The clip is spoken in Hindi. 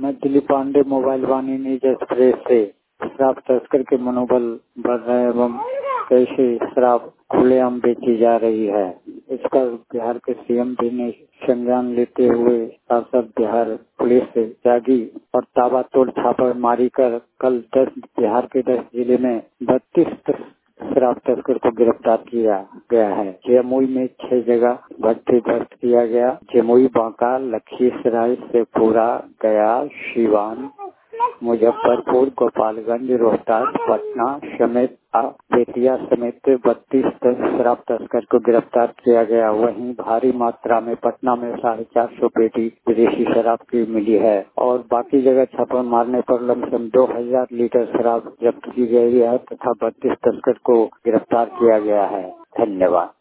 मैं Dilip Pande mobile Vani news express से शराब तस्कर के मनोबल बढ़ रहे एवं कैसे शराब खुलेआम बेची जा रही है, इस पर बिहार के सीएम भी ने संज्ञान लेते हुए साथ बिहार पुलिस जागी और ताबड़तोड़ छापेमारी कर कल बिहार के 10 जिले में 32 शराब तस्कर को गिरफ्तार किया गया है। जमुई में 6 जगह भट्टी ध्वस्त किया गया। जमुई, बांका, लखीसराय, शेखपुरा, गया, सीवान, मुजफ्फरपुर, गोपालगंज, रोहतास, पटना समेत बेतिया समेत 32 शराब तस्कर को गिरफ्तार किया गया। वहीं भारी मात्रा में पटना में 450 पेटी विदेशी शराब की मिली है और बाकी जगह छापा मारने पर लमसम 2000 लीटर शराब जब्त की गई है तथा 32 तस्कर को गिरफ्तार किया गया है। धन्यवाद।